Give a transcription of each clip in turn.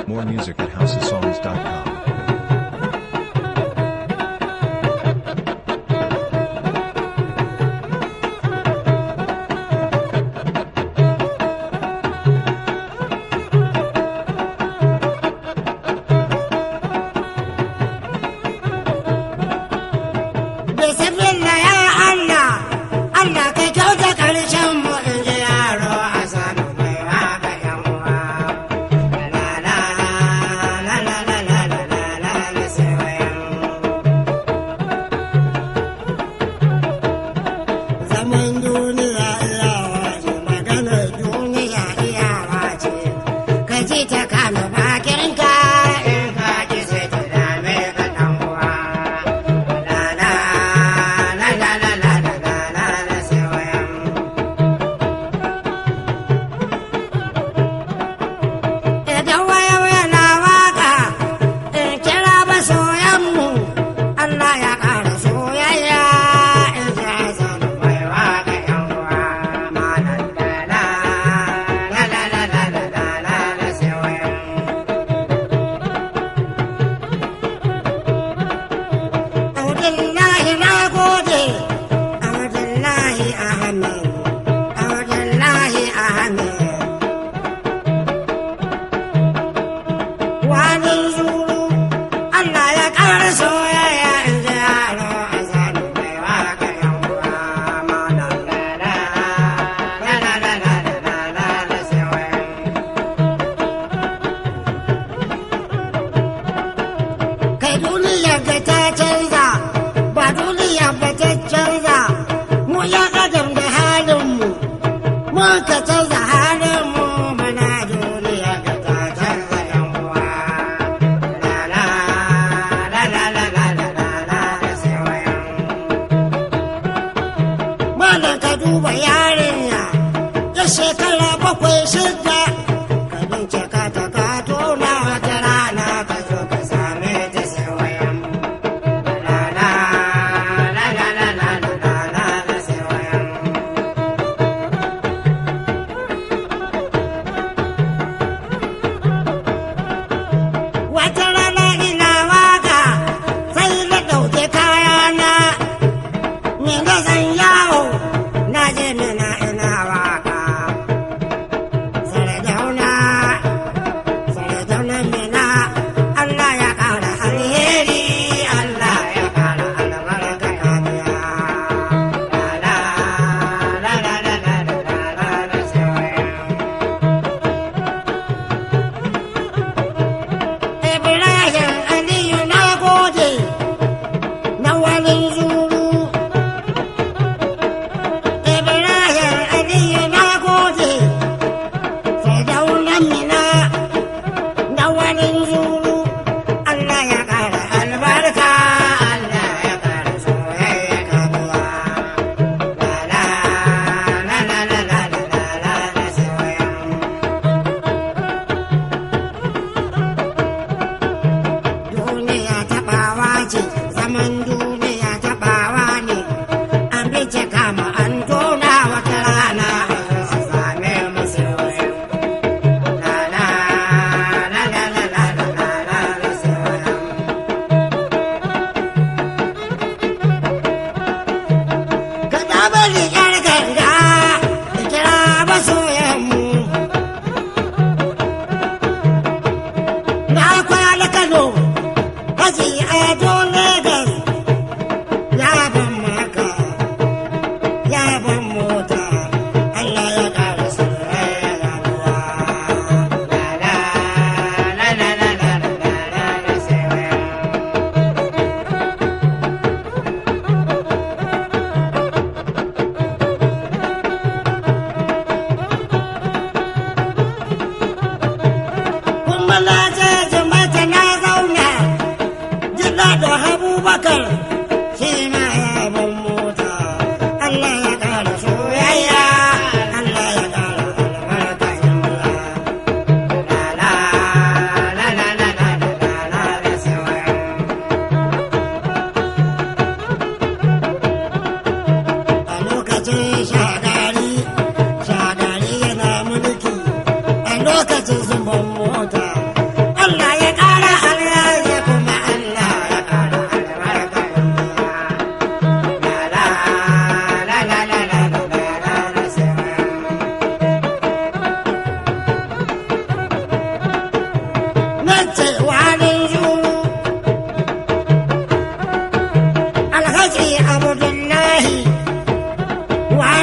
More music at housesongs.com. Sarada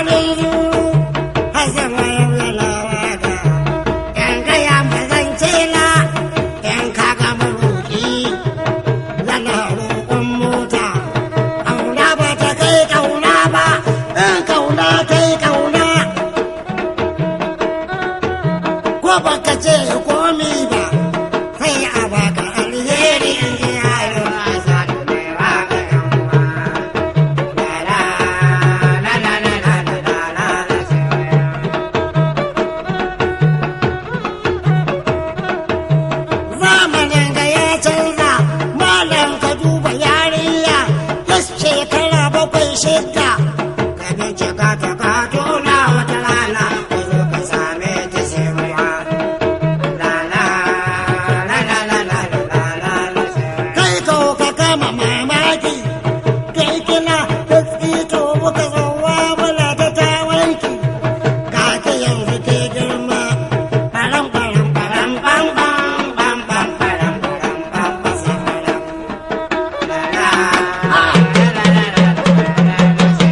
halin zuru har zama yana waka yan gaya mazance na yan kaga maroki yana roƙon mota auna ba ta kai kauna ba in kauna kai kauna ko baka ce komi ba sai a baka alheri in ji yaro asa da mai waka zamanin ga ya canza malam ka duba yarinya yas shekara 7-6 ka bincika ta ka tona wata rana ka zo ka same ta sai ruwa kai kawo ka kama mamaki kai kina da tsito muka zauwa muna ta tawanki ga ta yanzu ke girma baram baram baram bam bam bam bam baram baram bam basaram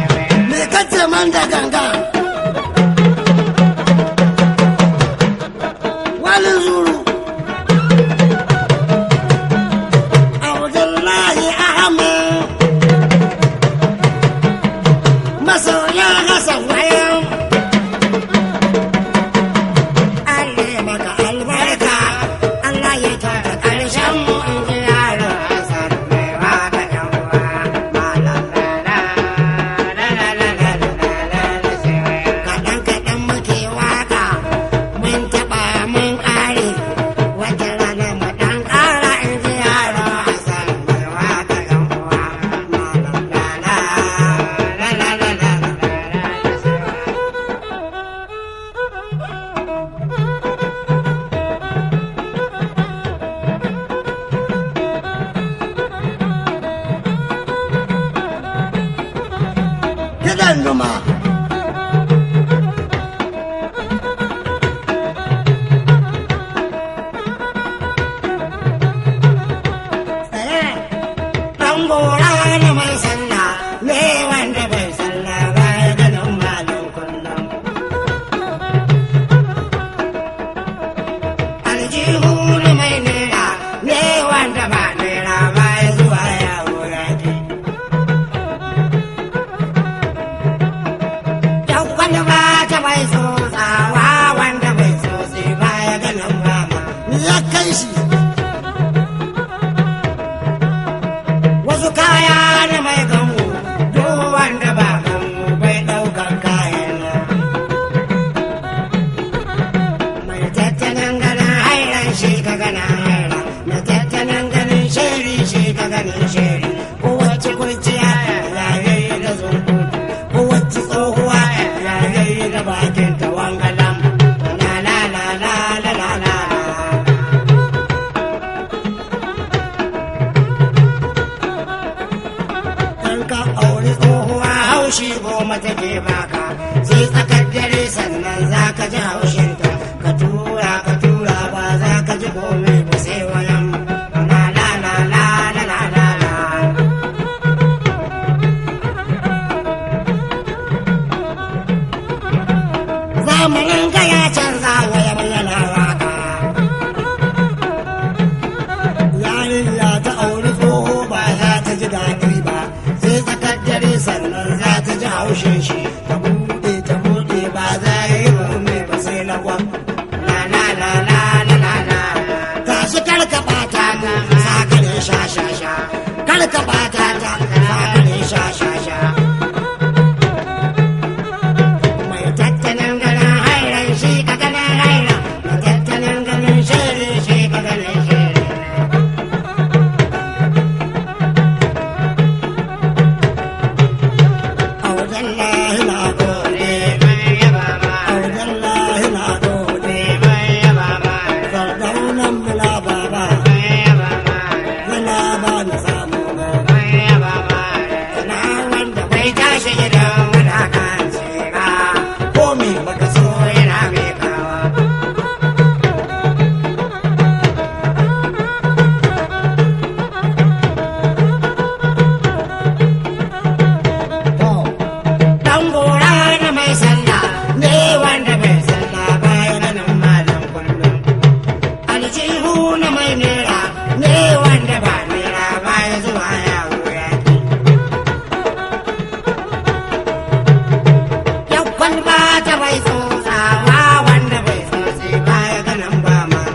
ɓata bai tsotsawa wanda bai tsotsi baya ganin ba man.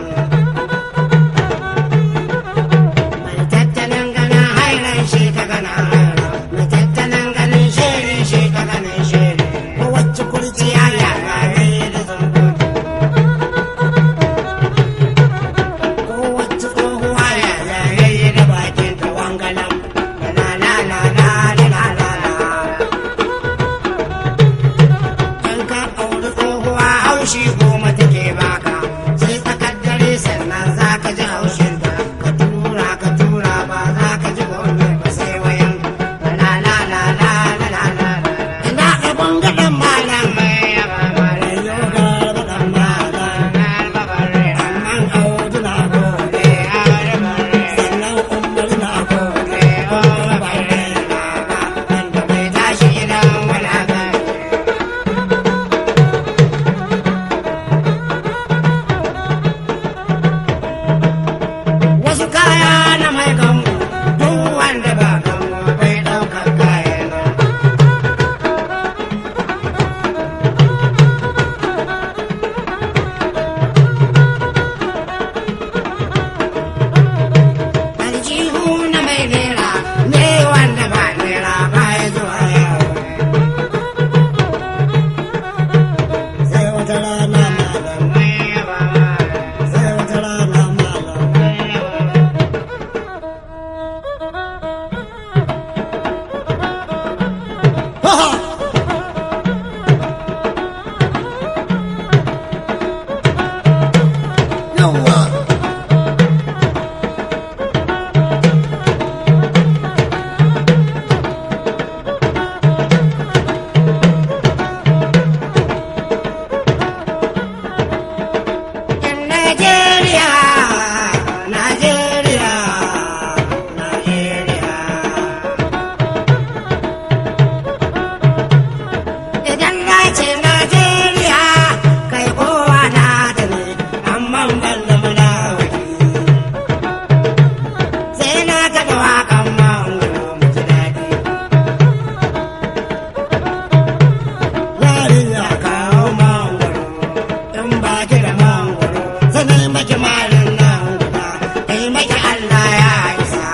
Mai tattalin ganin hairan shi ta ganin hairan, mai tattalin ganin shiri shi ta ganin shiri, ko wacce kurciya ya raye da zumbu. Ko wacce tsohuwa ya raye da bakin ta wangalan, la la la la la la la la. In ka auri tsohuwa haushi goma take baka, sai tsakar dare sannan za ka ji haushinta, ka tura ba za ka ji gome ba sai wayan la la la la la la la. Ina abin gaɗan malam mai yaba mara yau da gaɗan malam, amman audu na gode, sannan umar na gode, umar bare na ba, wanda bai tashi idan wala ba. Wasu kaya na mai gamu, duk wanda ba gamu bai ɗaukar kayan nan. Aljihu na mai nera ne wanda ba nera ba ya zuwa yawo. Sai wata rana malam, sai wata rana malam. Ha ha! Yawwa! In Najeriya, Najeriya, Najeriya. Idan na ce Najeriya, kai kowa na ta ne, amma ban da munafiki. Sai na kaɗa waƙan mangwaro mu ji daɗi. Yarinya kawo mangwaro, in ba ki da mangwaro, sai na yi maki malin nan guda, na yi maki Allah ya isa.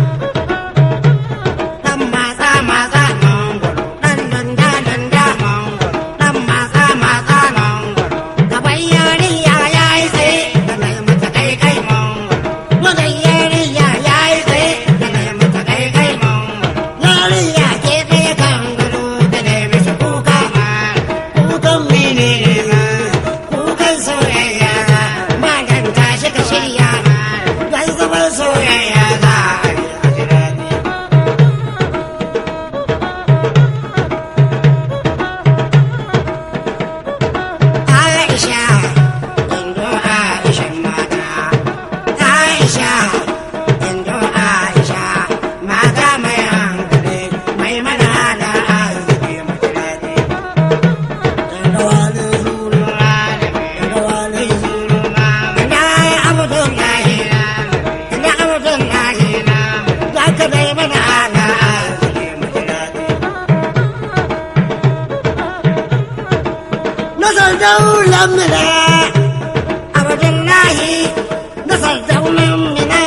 Dan matsa matsa mangwaro, dan danda danda mangwaro, dan matsa matsa mangwaro. Gaban yarinya ya yi tsaye, da na yi mata kai kai mangwaro. Wajen yarinya ya yi tsaye, da na yi mata kai kai mangwaro. Yarinya ke tsaye kan gado, da na yi mata kuka ma. Kukan mene ne ma? Kukan soyayya na, maganta shi ka shirya ma. Dan zaman soyayya za a yi a ji daɗi. Aisha, Indo Aisha mata. Aisha, Indo Aisha, mata mai hankali, mai mana da arziki mai daɗi. Indo wani zuru malami, Indo wani zuru malami. Ina yi Abdullahi na, ina Abdullahi na, za ka bai mana da arziki mai daɗi. Nasar daular mina, Abdullahi, nasar daular mina.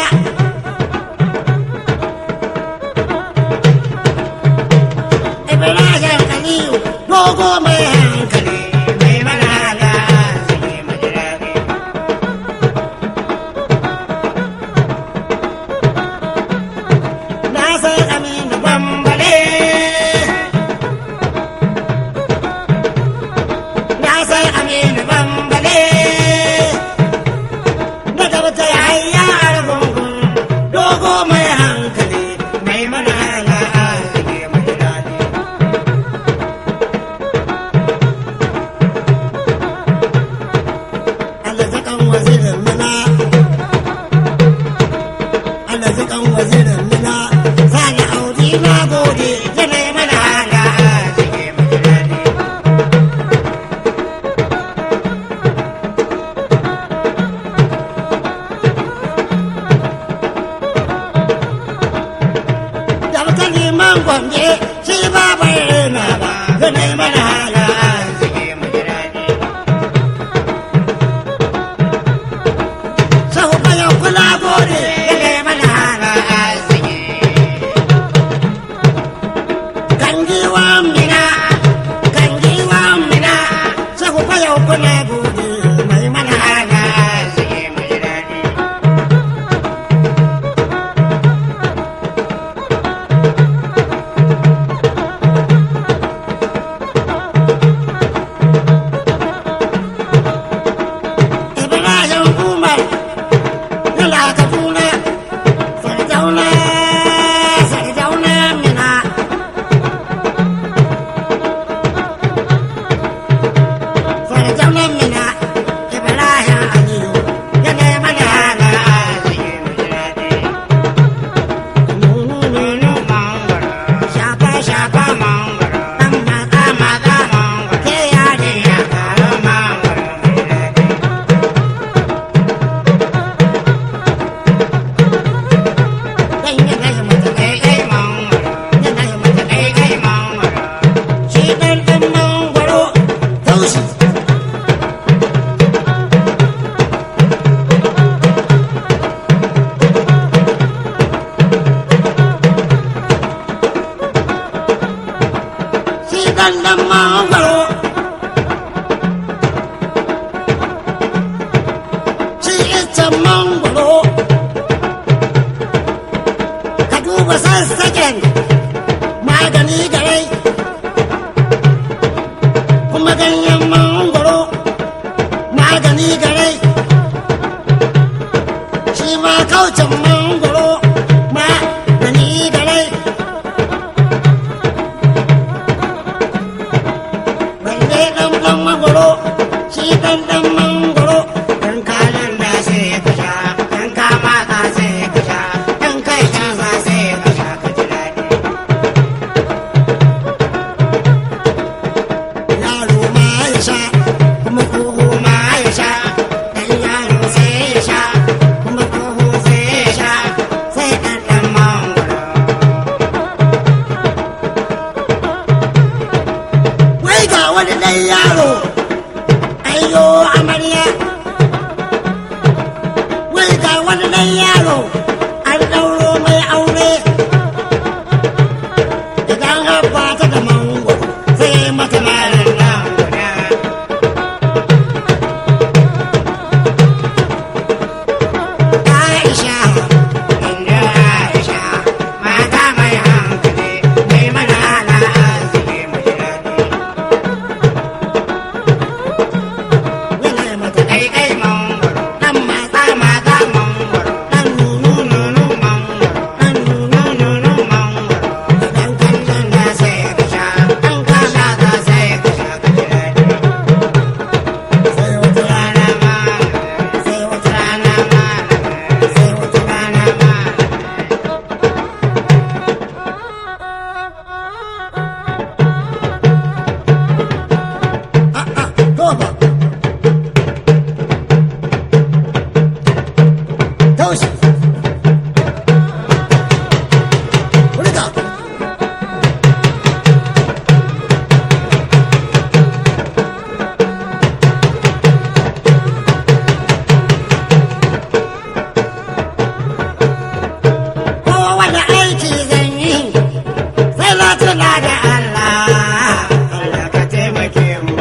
Ibrahim Aliyu, dogo mai hankali, mai mana da arziki mai daɗi. Na san Aminu Bambale, na san Aminu Bambale, na gaba ta yaya argungun, dogo mai hankali, mai mana da arziki mai daɗi. Allah zakan wazirin mina, Allah zakan wazirin mina, sani audi na gode, yana yi mana da arziki mai daɗi. shi shi dandan mangwaro shi iccen mangwaro ka duba sassaken magani garai kuma ganyen mangwaro magani garai shi ma kaucin mangwaro magani garai balle ɗan mangwaro shi ɗan mangwaro ɗan kayan da sai ka sha ɗan kama ka sai ka sha ɗan kai shansa sai ka sha ka ji daɗi yaro ma ya sha kuma tsoho ma ya sha ɗan yaro sai ya sha kuma tsoho sai ya sha sai ɗan mangwaro wai ga wani ɗan yaro ayyo amarya wai ga wani ɗan yaro an ɗauro mai aure idan habba ta da mangwaro sai mata malar nan guda Aisha inda Aisha mata mai hankali mai mana ala arziki mai daɗi yana mata ɗaiɗai mangwaro ɗan matsa matsa mangwaro ɗan nunu nunu mangwaro ɗan nunu nunu mangwaro idan kallon da sai ka sha ɗan ka sha ka sai ka sha ka ji daɗi sai wata rana ma sai wata rana ma sai wata rana ma Toba Tausi Kulika kowane aiki zan yi sai na tuna da Allah Allah ka taimake mu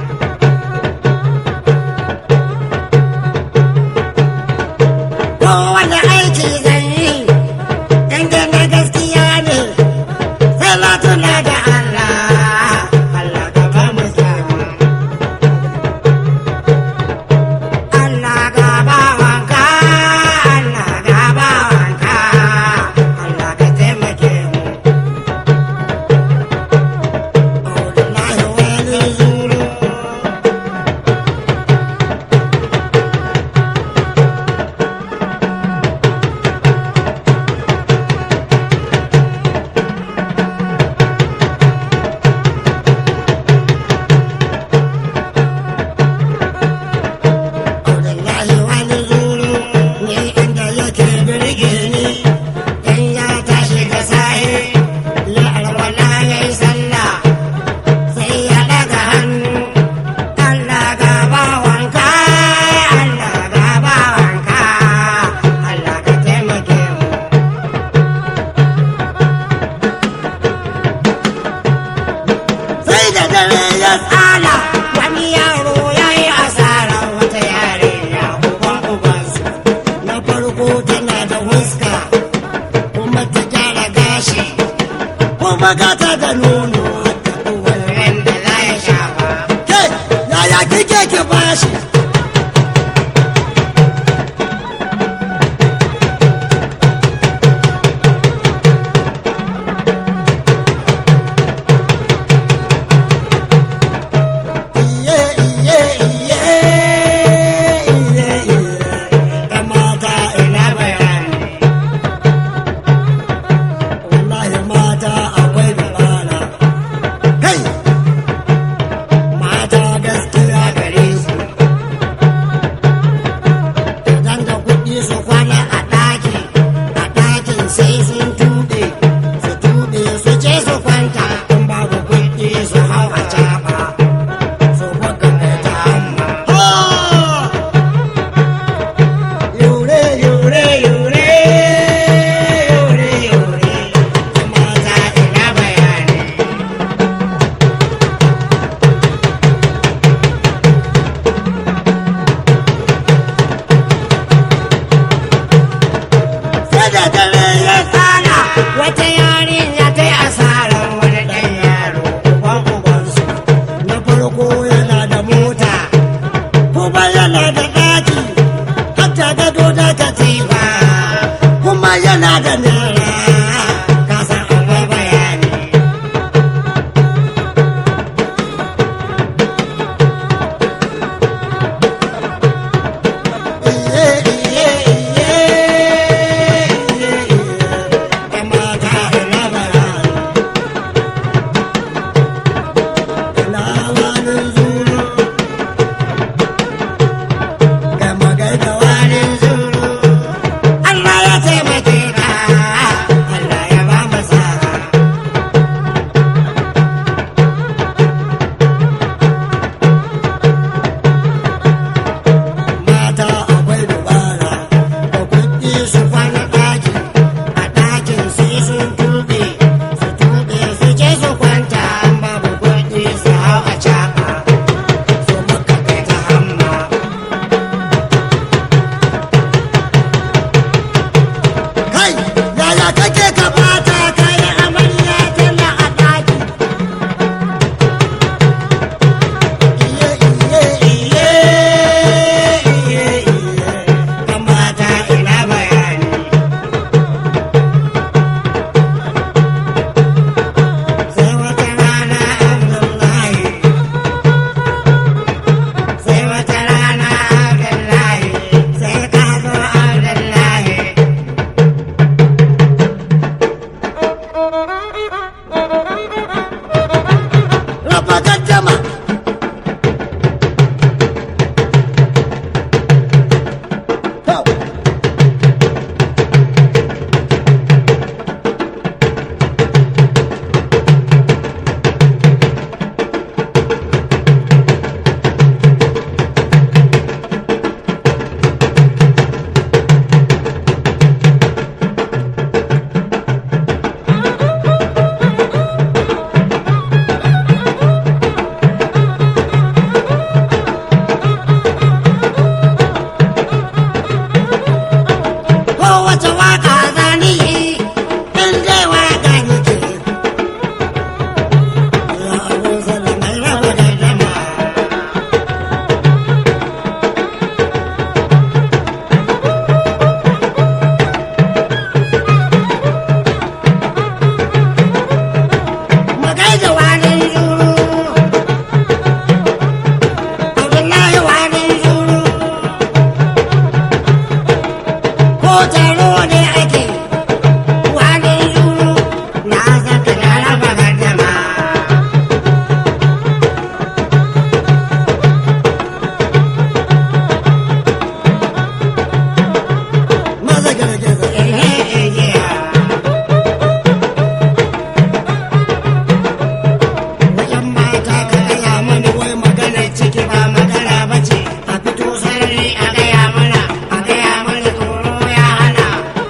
kowane aiki zan yi inda na gaskiya ne sai na tuna da Allah Allah ka ba mu samu Allah ga bawanka Allah ga bawanka Allah ka taimake mu Wallahi wani zuru Wallahi wani zuru ne inda yake birge ni in ya tashi da sahi ya alwala ya yi sallah sai ya daga hannu Allah ga bawanka Allah ga bawanka Allah ka taimake mu sai da dare ya tsala wani yaro ya yi asara wata yarinya uban ubansu na farko tana da huska kuma ta gyara gashi kuma gata da nono da uwar da za ya sha ba ke yaya kike ki bashi iye iye iye iye iye da mata ina bayani wallahi mata akwai bayani take ba magana ba ce a fito sarari a gaya mana tsoro ya hana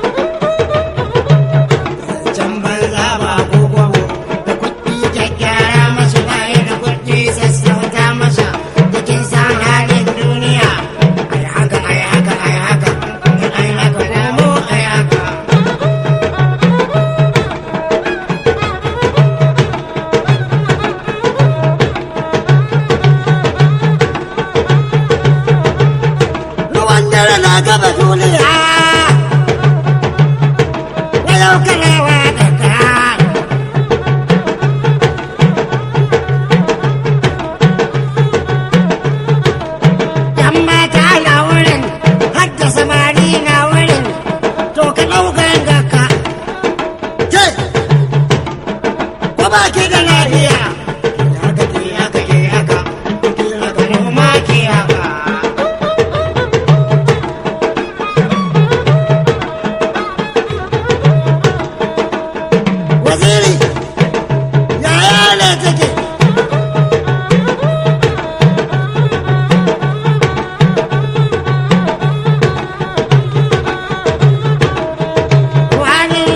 can banza ba gogo da kuɗi kyakkyara masu baye da kuɗi sassauta masa cikin san halin duniya ai haka komo ai haka ruwan dare na gaba duniya walau kalewa da kan yan mata na wurin hadda samari na wurin to ka ɗaukan gaka ke ko ba ke da lafiya haka noma ke haka waziri yaya ne take wani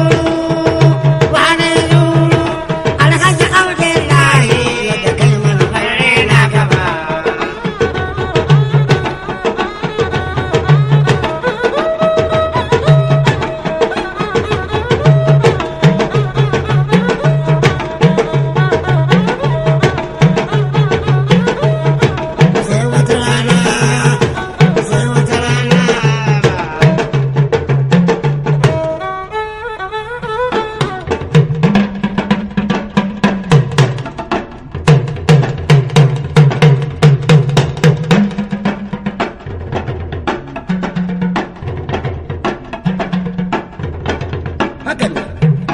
zuru alhaji abdullahi da kai mana bare na gaba sai wata rana haka ne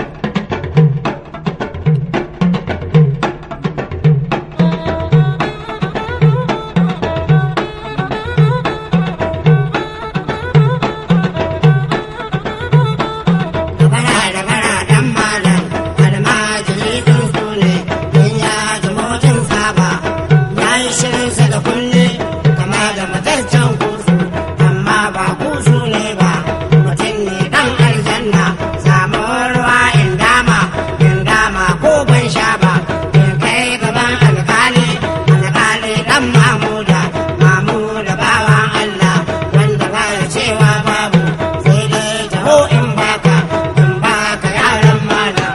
da bara dan malam almajiri din su ne in ya ji motsin saba ya yi shirinsa da kulle kama da mataccen kusu amma ba kusu ne ba mutum ne dan aljanna samuwar ruwa in dama ko ban sha ba in kai gaban alkali dan mamuda bawan Allah wanda ba ya cewa babu sai dai taho in baka yaran malam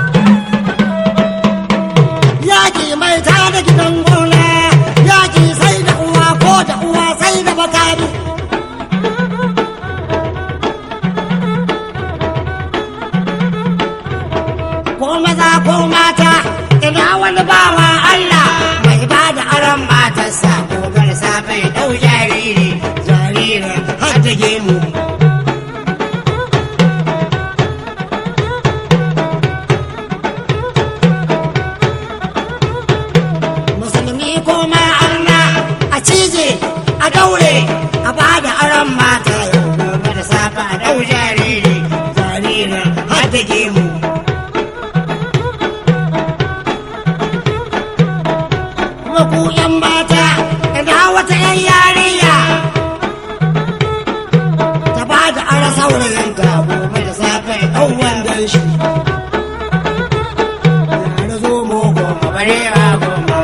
yaki mai tada gidan gona yaki sai da uwa ko da uwa sai da bakari ko maza ko mata ina wani bawa Allah mai ba da aron matarsa gobe da safe ya dau jaririn har da gemu musulmi ko ma arna a cije a daure a ba da aron mata yau gobe da safe a dau jaririn har da gemu ku yan mata ina wata yan yarinya ta ba da ara saurayin ka gobe da safe ɗan wandan shi ya zo mu goma bare ba goma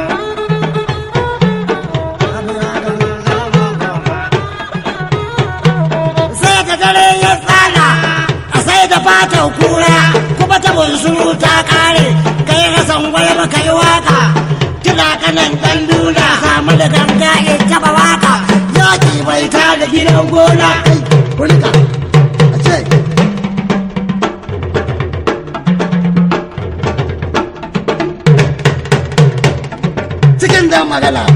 sai da dare ya tsala a sai da fatan kura kuma ta bunsuru ta kare kai rasan gwaya ba kai waka kina kanan dan duna samu da ganga ya taba waka yaki bai ta da gidan gona kulika a ce cikin da magana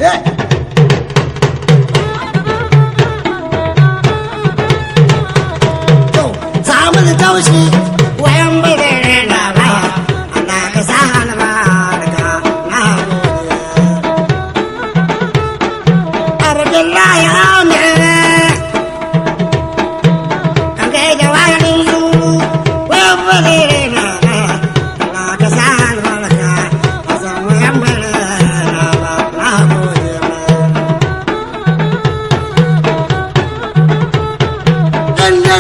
samu da taushi wayan bai na ba ana ka sa hana ba Abdullahi Amir an kai da wani zuru wayan bai na ba ana ka sa hana ba a samu yan bai na ba na gode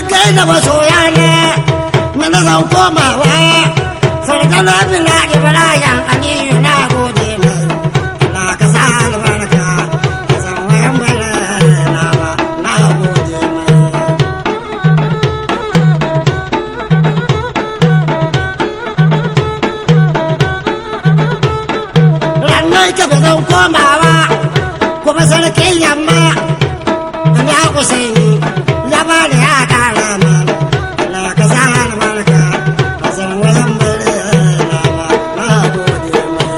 kai da masoya ne mana zan komawa sarkana bila ibrahim aliyu na gode mai na ka sa albarka ka san wayan bala na ba na gode mai ranar ka ba zan komawa kuma sarkin yamma ya kusaini ya ba da ya kara mana na ka sa albarka ka san wayan bala na ba na gode mai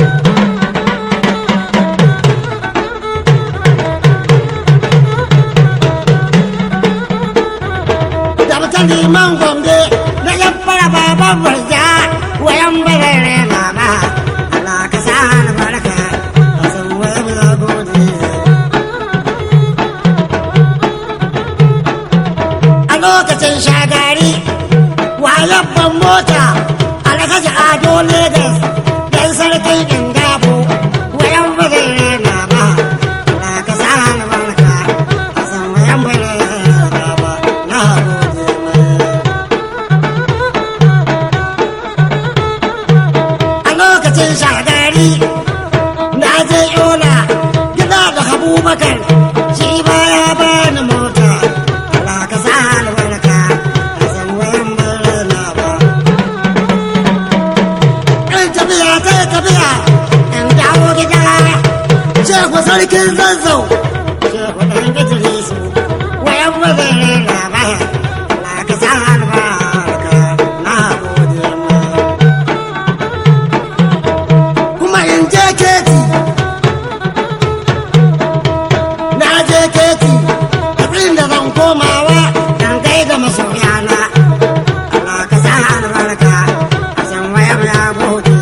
da mutan liman gombe na yan fara baban barja wayan bala na ba Allah ka sa albarka ka san wayan bala gode a lokacin shagari wayabban mota alhaji ado lagos dan sarkin ingabo wayan bala na ba Allah ka sa albarka ka san wayan bala na ba na gode mai a lokacin shagari na je yola gida da abubakar shi ba ya bani mota Allah ka sa albarka ka san wayan bala na ba in tafiya zai tafiya in dawo gida shehu sarkin zazzau shehu dan idrisu wayan bala na ba Allah ka sa albarka na gode mai kuma in je keti na je keti abin da zan komawa dan kai ga masoyana Allah ka sa albarka a san wayar ya gode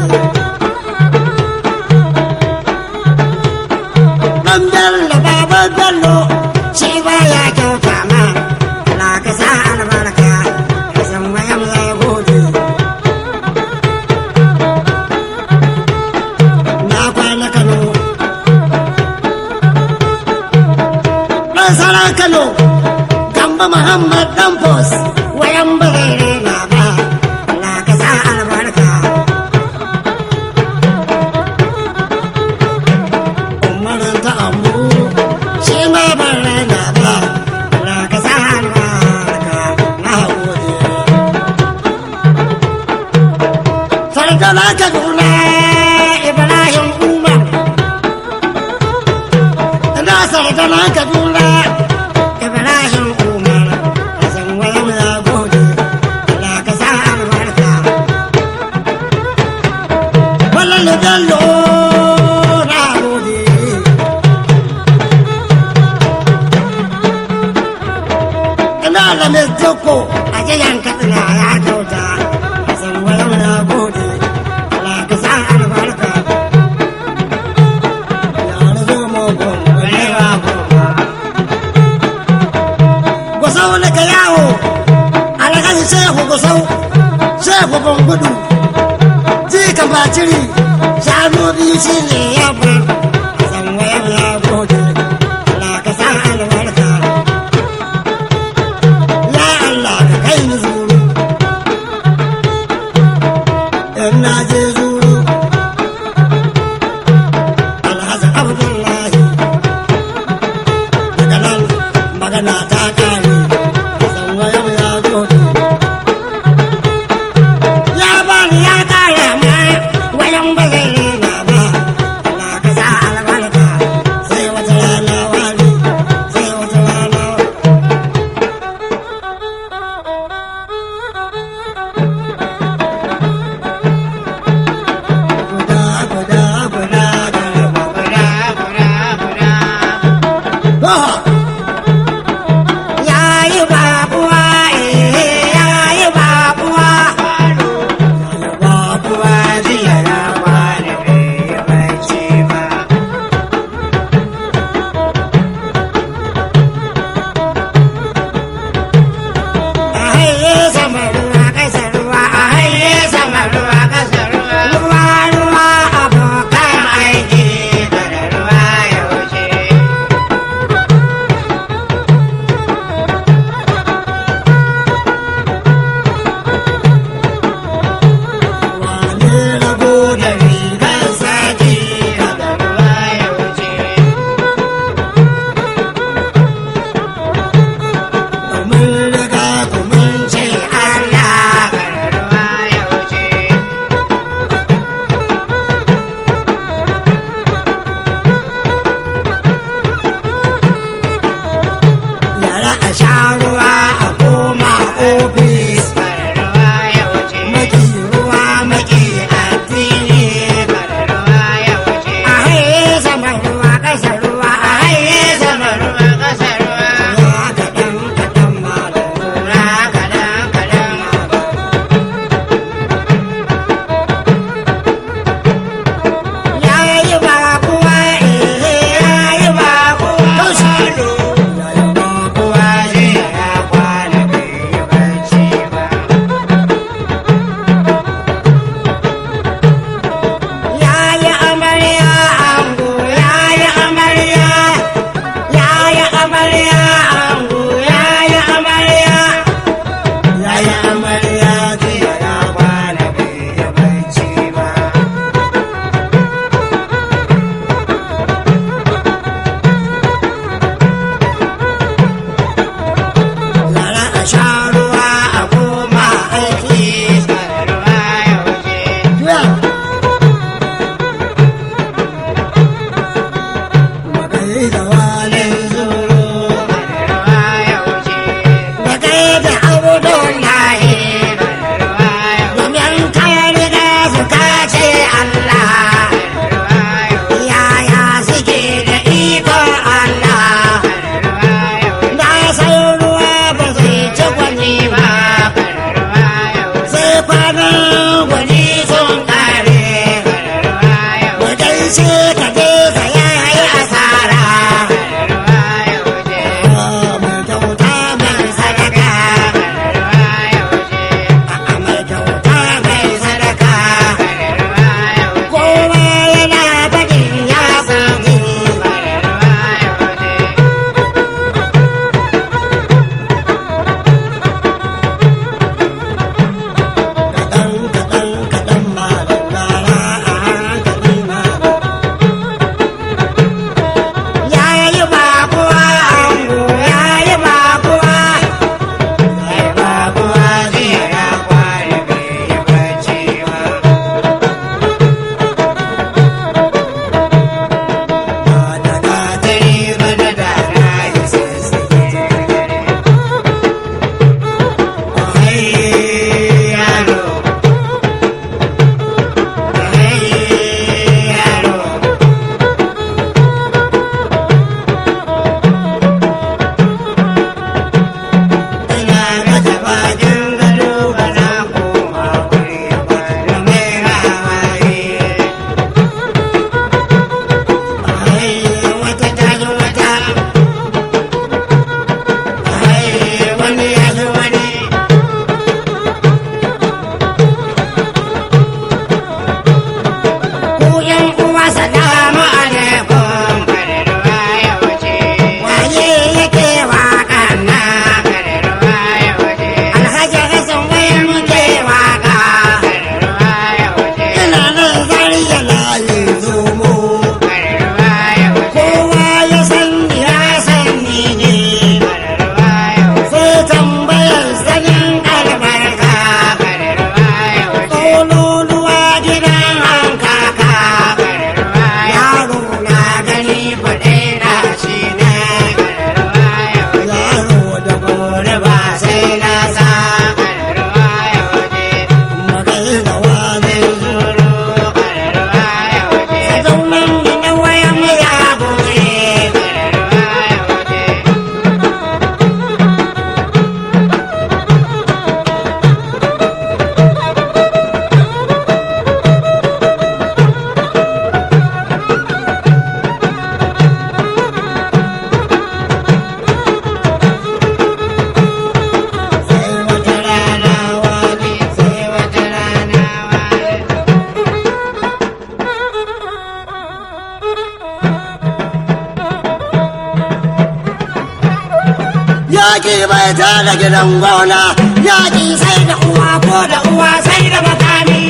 dan bello baban bello shi ba ya kyauta ma Allah ka sa albarka a san wayar ya gode na kwana Kano ɗan sarar Kano Gamba Muhammad ɗan Bos wayan bala na ba Allah ka sa albarka umarin ta amu shi ma bala na ba Allah ka sa albarka na gode sarkana Kaduna Ibrahim Umar na sarkana Kaduna Ibrahim Umar ka san wayan ya gode Allah ka sa albarka wallan bello na gode ina da mai joko a jiyan katsina ya kyauta ka san wayan ya gode Allah ka sa albarka Gusau na ka yawo alhaji shehu gusau shehu bangudu jikan baciri shanu biyu shi ne ya bar a san wayan ya gode Allah ka sa albarka ya Allah ka kai ni zuru in na je zuru alhaji abdullahi daga nan magana ta kare san wayan ya gode ya bani ya kare ma wayan bala na ba Allah ka sa albarka sai wata rana wani sai wata rana yaƙi bai tara gidan gona yaƙi sai da uwa ko da uwa sai da makami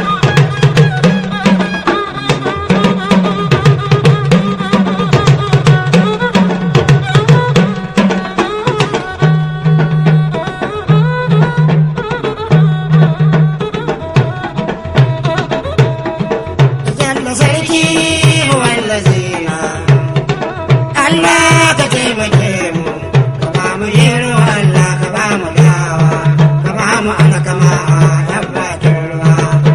Jalla sarki wanda zina Allah ka taimake mu ka ba mu yero Allah ka ba mu dawa ka ba mu alkama ya bakin ruwa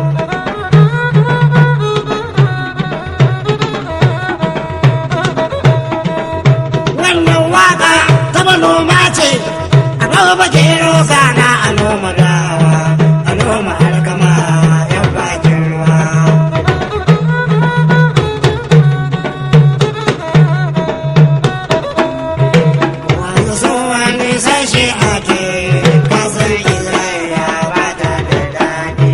wannan waka ta manoma ce a gaba gero sana a noma dawa a noma alkama ya bakin ruwa wanda so wani sashi ake kasar Isra'ila ba ta da daɗi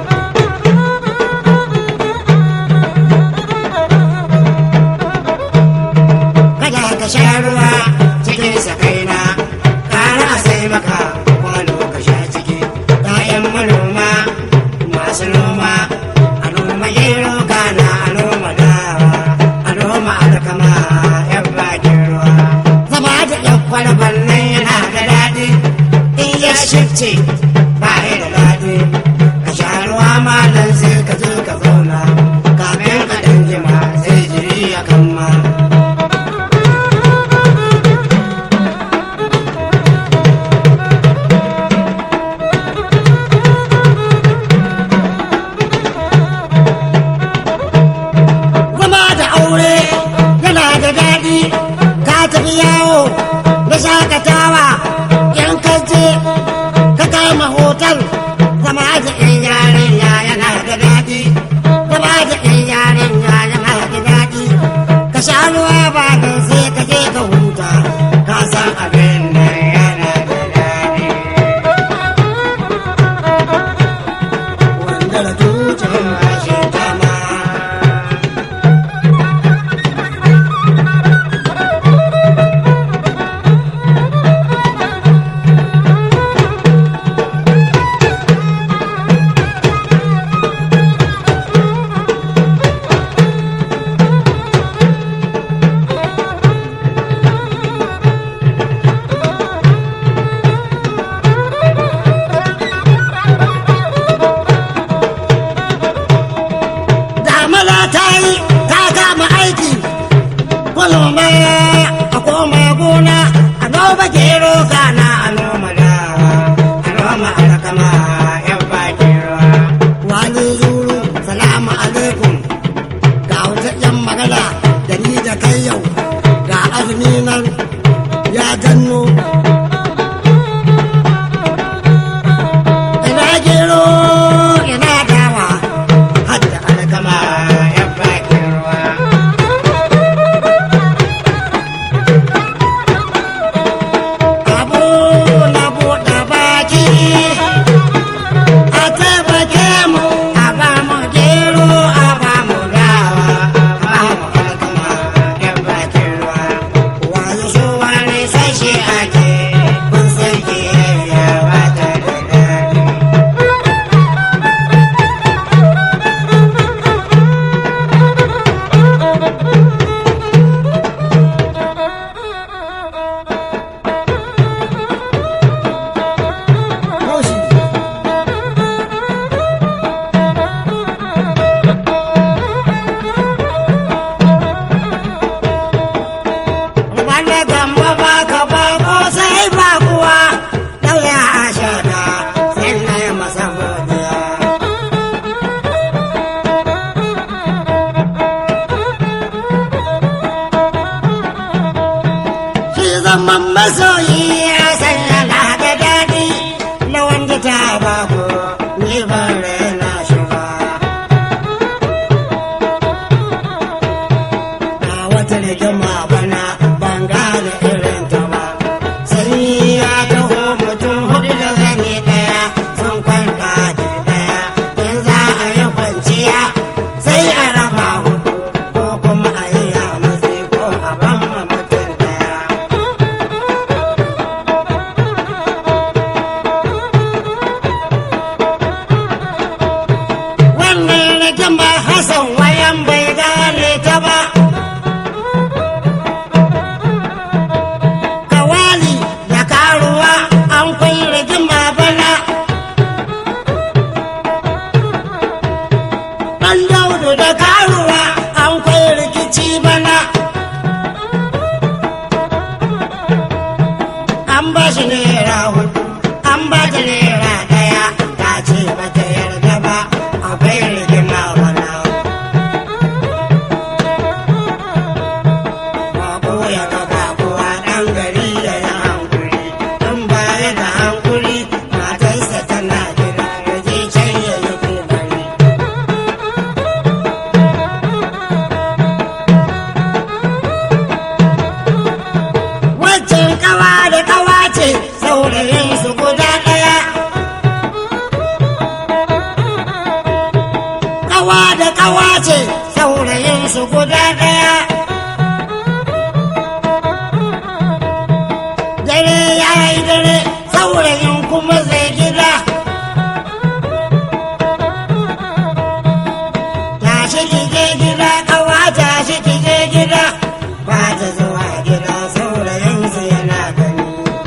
kada ka sha ruwa cikin sakaina ƙara a sai maka kwano ka sha ciki ‘ya'yan manoma masu noma a noma gero kana a noma dawa a noma alkama ‘yan bakin ruwa zama da ɗan kwalban nan yana da daɗi in ya shifce ba ya da daɗi ka sha ruwa malam sai ka je ka zauna kafin ka ɗan jima sai jiri ya kama zama da aure yana da daɗi ka tafi yawo na shakatawa yan kaje ka kama hotel zama da ɗan yarinya yana da daɗi zama da ɗan yarinya yana da daɗi ka sha ruwa ba da sai ka je ka huta ka san abin nan yana da daɗi wanda da tucin shi tama damala ta yi ta kama aiki manoma a koma gona a noma gero kana a noma dawa a noma alkama yan bakin ruwa wani zuru salamu alaikum ga wata yan magana da ni da kai yau ga azumi nan ya danno ina gero ina dawa hadda alkama yan bakin ruwa abu na buɗe baki a taimake mu a ba mu gero a ba mu dawa a ba mu alkama yan bakin ruwa wani so wani sashi ake kun san kiyayya ba ta da daɗi Haushi. Wanda gamba ba ka ba ko sai ba kuwa dauya a shaka sai na yi masa godiya. Shi zaman masoyi ya sanya na da daɗi na wanda ta ba ku ni ban rena shi ba. A wata rigima bana ban gane irin ta ba. Sanyi ya taho mutum hudu da zane ɗaya sun kwanta da ɗaya. In za a yi kwanciya sai a raba hudu ko kuma a yi a matsayi ko a ban ma mutum ɗaya. Hassan wayan bai gane ta ba. Kawali da karuwa an kwai rigima bana. Ɗan Daudu da karuwa an kwai rikici bana. An ba shi naira hudu, an ba ta naira ɗaya, ta ce ba ta yarda ba, akwai rigima bana. Bako ya ga bakuwa ɗan gari ya yi hankuri, in baya da hankuri matarsa tana gida, ya je can ya yi kokari. Waccan kawa da kawa ce saurayin su guda ɗaya. Kawa da kawa ce saurayin su guda ɗaya. Dare ya yi dare saurayin kuma zai gida. Tashi kije gida kawa tashi kije gida. Ba ta zuwa gida saurayin su yana gani.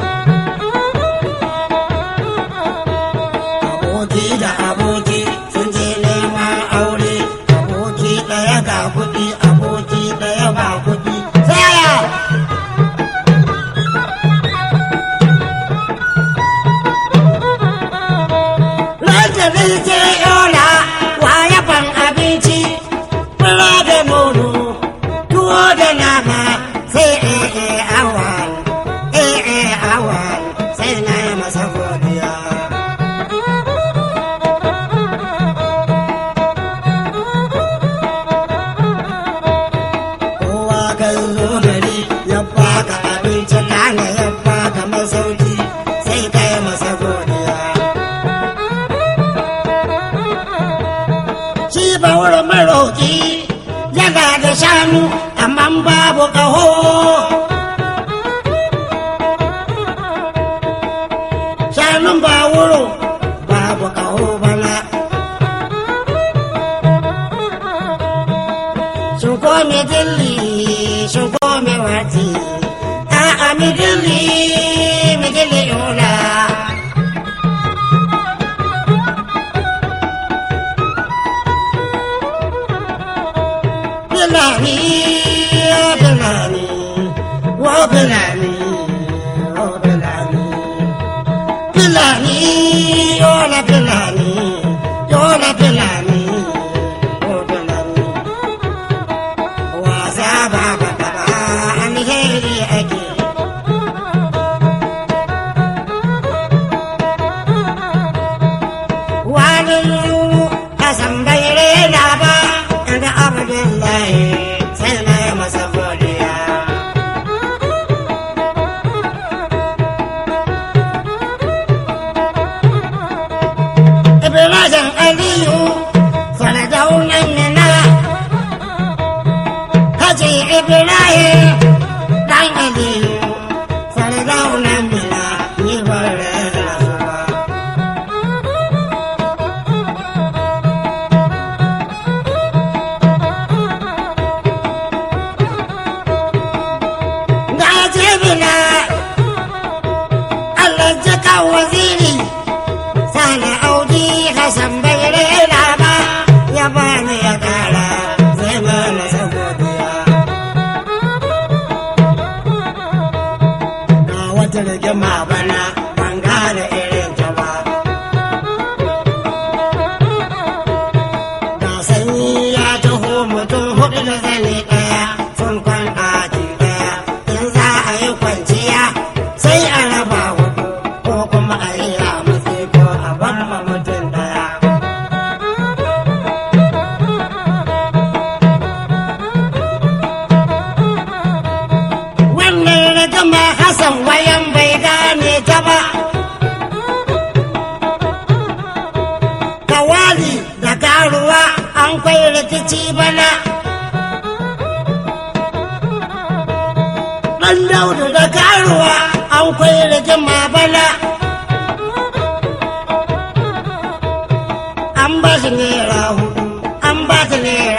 Aboki da aboki sun je neman aure. Aboki ɗaya ga kuɗi, aboki ɗaya ba kuɗi. Tsaya! Ranta zai je yola waya ban abinci. Fura da nono, tuwo da nama, sai awal, awal, sai na yi masa godiya. Kowa kan zo gari ya baka abinci kana ya baka masauki sai ka yi masa godiya. Shi ba wurin maroƙi yana da shanu amma babu ƙaho. Shanun ba wuro babu ƙaho bana. Shin ko me dilli, shin ko me wati, a'a me dilli yola. Bilani, oh Bilani, oh Bilani, oh Bilani. Bilani, yola Bilani, yola Bilani, oh Bilani. Wasa baba baba alheri ake. Wani Hassan bai rena ba, da Abdullahi sai na yi masa godiya. Ibrahim Aliyu Faradaunan Mina, Haji Ibrahim Dan Aliyu Faradaunan Mina, ni bare da su ba. Gajibina Allah jaka waziri sana Audi Hassan bai rena ba ya bani ya kara zai mana sagodiya. Ga wata rigima bana ban gane irin ta ba. Ga sanyi ya taho mutum hudu da zane ɗaya sun kwan ɗaki ɗaya. In za a yi kwanciya sai a raba hudu ko kuma a yi ramutse ko a ban ma mutum ɗaya. Wannan rigima Hassan wayan bai gane ta ba. Kawali da karuwa an kwai rikici bana. Ɗan Daudu da karuwa an kwai rigima bana. An ba shi naira hudu, an ba ta naira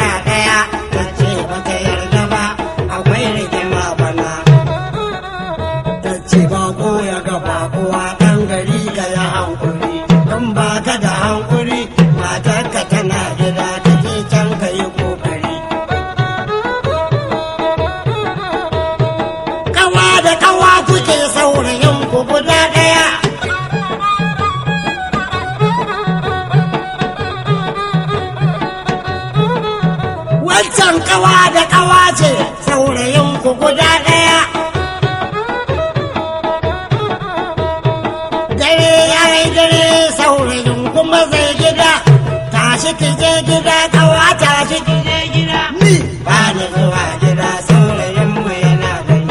kawa da kawa ce saurayin ku guda ɗaya. Dare ya yi dare saurayin kuma zai gida, tashi ki je gida kawa tashi ki je gida. Ni ba ni zuwa gida saurayin mu yana gani.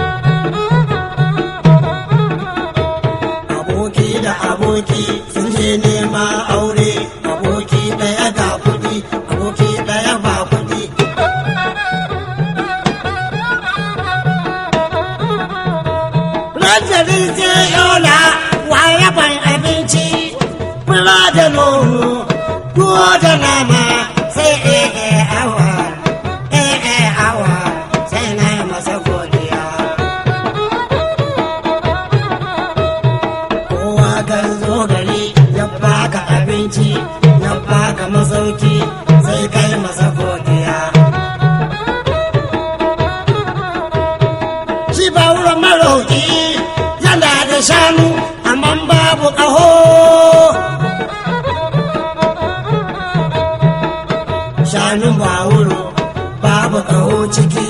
Aboki da aboki sun je nema aure, aboki ɗaya ga kuɗi, aboki ɗaya ba kuɗi. Rantarin je yola waye ban abinci, fura da nono, tuwo da nama, sai awa, awa, sai na yi masa godiya. Kowa kan zo gari ya baka abinci, ya baka masauki, sai kai masa godiya. Shi ba wurin maroƙi yana da shanu, amma babu ƙaho. Shanun ba wuro babu ƙaho ciki.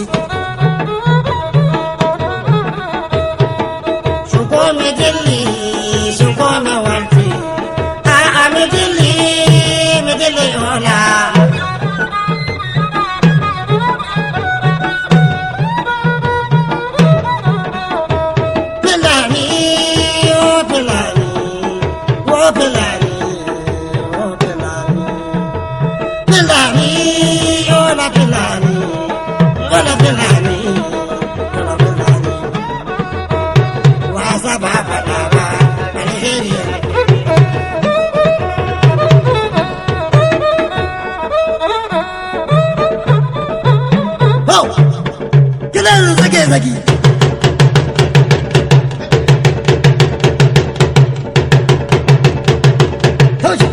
Shugo midilli, shugo mawarti, a'a midilli, midilli yola. Filani, oh Filani, oh Filani, oh Filani. Filani, yola Filani, yola Filani, yola Filani. Wasa ba faɗa ba, alheri ya Hau! Gidan zage-zage. Haushi!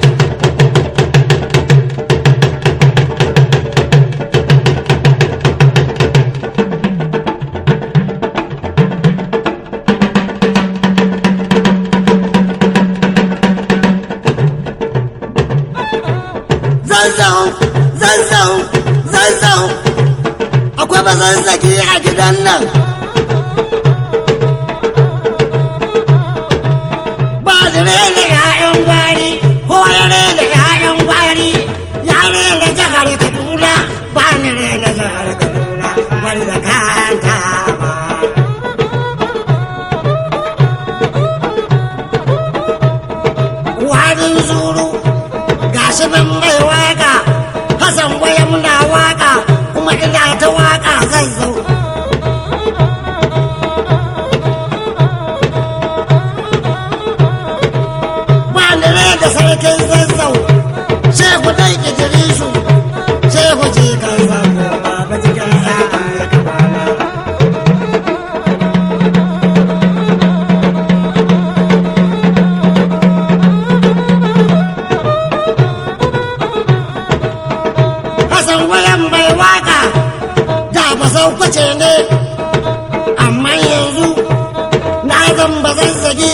Zazzau, akwai ba zazzaki a gidan nan. Ba da rele ‘ya'yan gwari, ko ya rele ‘ya'yan gwari, ya rele jihar Kaduna, ba ni rele jihar Kaduna, bari da kanta ba. Warin zuru, gashi nan mai waka, Hassan waya muna waka, kuma ina ta waka zai zo. Ba ni da sarkin zazzau, shehu dai Idrisu, shehu ji kan zango, baba cikin sa'a ya kabana. Hassan wayan mai waka, da ba saukace ne, amma yanzu na zan ba zazzagi.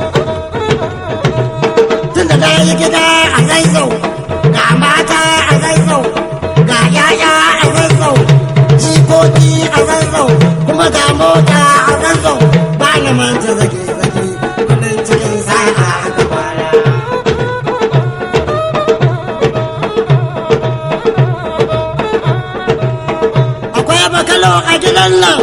Tunda na yi gida a zazzau, ga mata a zazzau, ga yaya a zazzau, jikoki a zazzau, kuma ga mota a zazzau, ba na manta zage-zage, kudin cikin sa'a aka kwana. Akwai bakalo a gidan nan.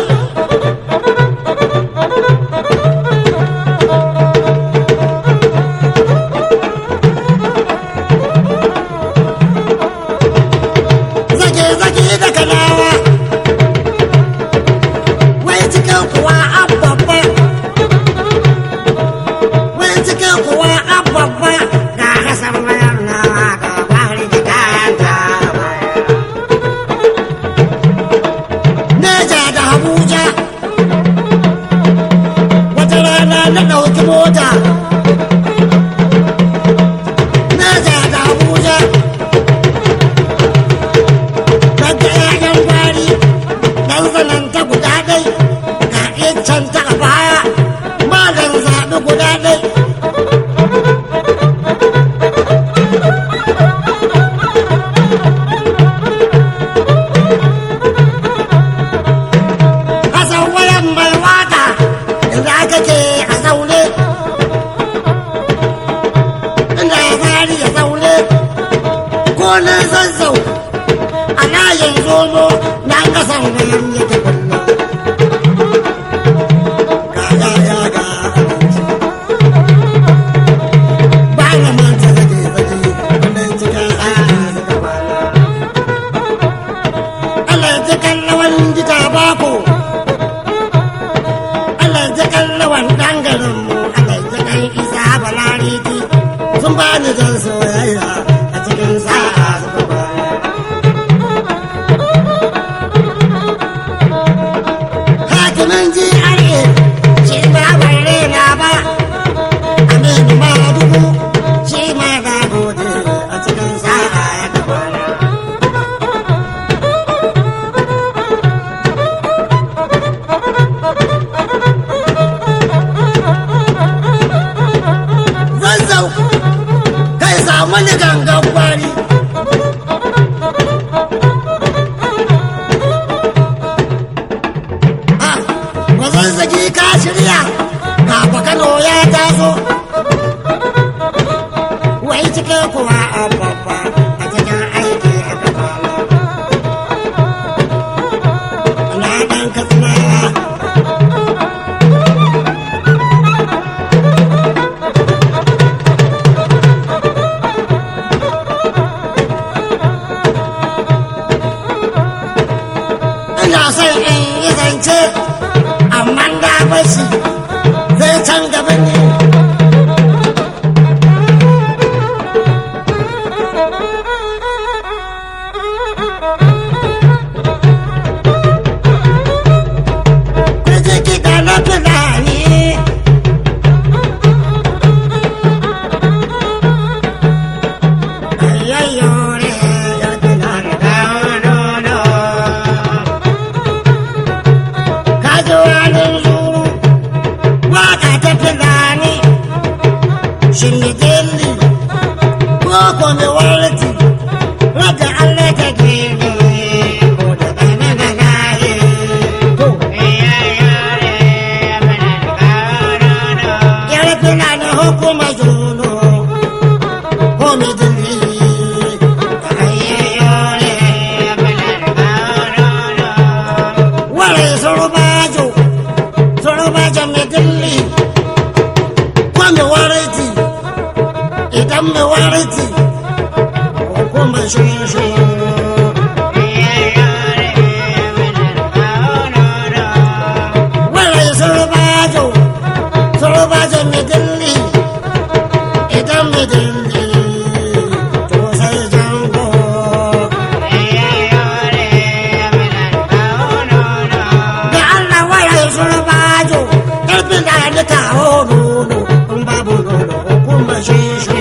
Zage-zage da kanawa, wai cikin kuwa ababba, wai cikin kuwa ababba, ga Hassan wayar na waka, bari da kanta baya. Neja da Abuja, wata rana na ɗauki mota. Neja da Abuja, daga ‘ya'yan gwari, ɗan zananta guda ɗai, ga iccen ta a baya, malam zaɓi guda ɗai. na zazzau ana yanzu zo na kasar nan yake kullum ga ya ga ba na manta zage wannan cikin aiki suka bala Allah ya ji kallawan gida bako Allah ya ji kallawan dangarin mu Allah ya ji kan isa balariti sun ba ni jan soyayya a cikin sa'a suka bala hakimin GRA shi ma bai rena ba Aminu ma dubu shi ma na gode a cikin sa'a ya gabana zazzau kai samu ni gangan kwari zazzagi ka shirya kafa Kano ya taso wai cike kuwa a babba a cikin aiki a gabana na ɗan katsinawa ina son in yi zance amma da bashi zai can gaba ne kuji kiɗa na fulani ayayyo ne ya tuna da nono kaji wani zuru waka ta fulani shi ne jelly ko mai warti raka Allah ta gini ko da ɗana da gaye to yare fulani hukuma juno ko mai jelly ware sorubajo mai jelly ko mai warti idan mai warti hukuma shi ware sorubajo mai jelly idan mai jelly to sai jango da Allah ware sorubajo ƙarfin da ya kawo nono in babu nono hukuma shi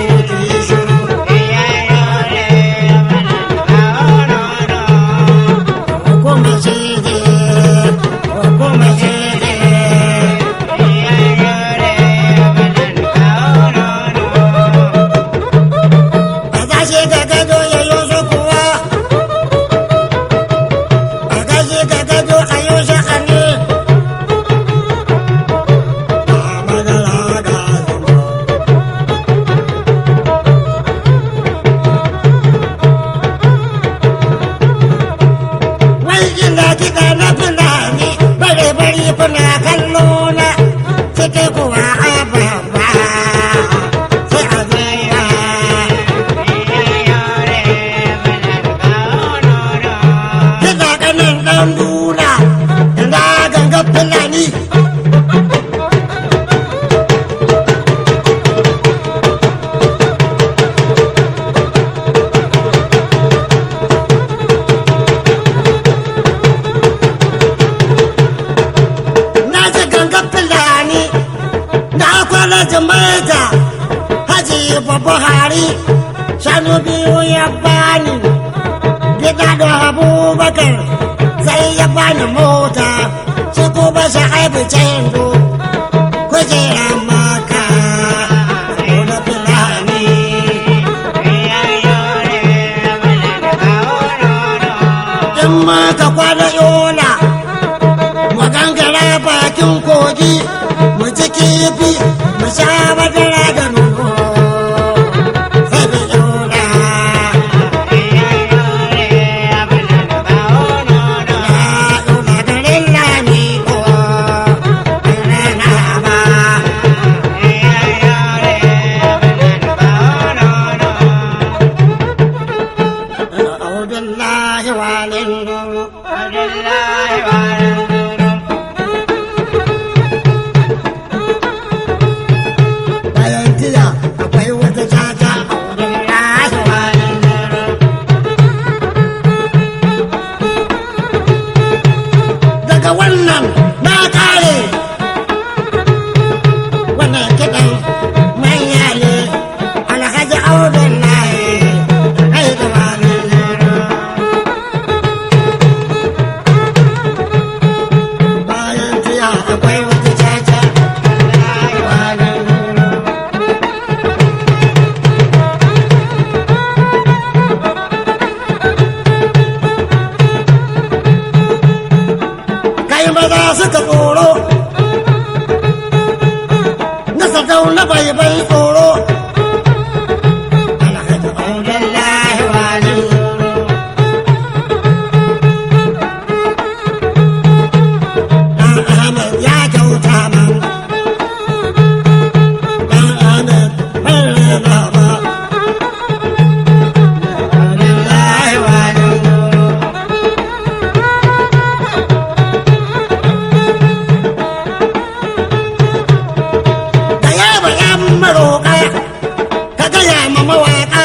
Jamaika Haji Buhari shanu biyu ya bani gida da Abubakar sai ya bani mota shi kuma Sha'ibu Cendo kujera maka da fulani in maka kwana yola mu gangara bakin kogi mu ji kifi mu sha madara da nono sai da yola na Sardauna bai tsoro Alhaji Abdullahi Wali Dan Ahmed ya kyauta man Dan Ahmed bai rena ba Abdullahi Wali da yaba yan maroƙa ka gaya ma mawaƙa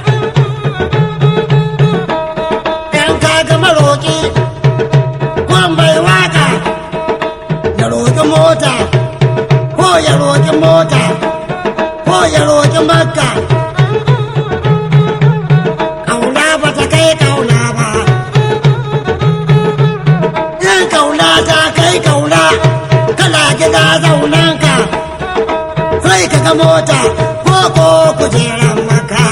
‘yan kaga maroƙi kwan bai waka ya roƙi mota ko ya roƙi mota ko ya roƙi makka ƙauna ba ta kai ƙauna ba in ƙauna ta kai ƙauna kana gida zaunanka sai ka ga mota ko kujeran maka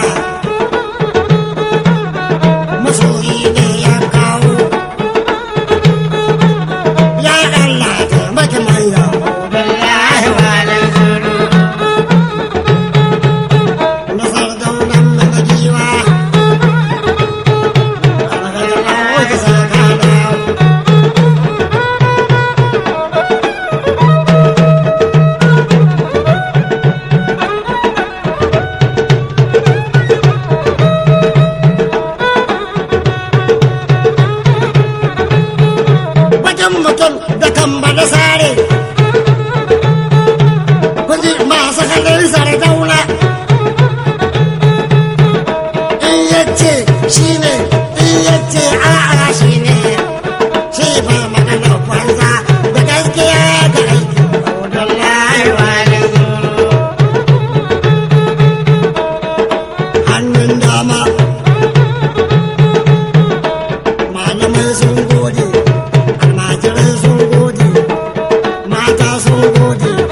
masoyi ne ya kawo ya Allah taimaki manya billahi walin zuru na Sardaunan na giwa alhamdulillah ka saka dawo bakin mutum da kamba da sare kuji masu halin Sardauna in yace shi ne in yace a'a shi ne shi ba magana kwanza da gaskiya da aiki Abdullahi Wali hannun dama malamai sun gode almajirai sun gode mata sun gode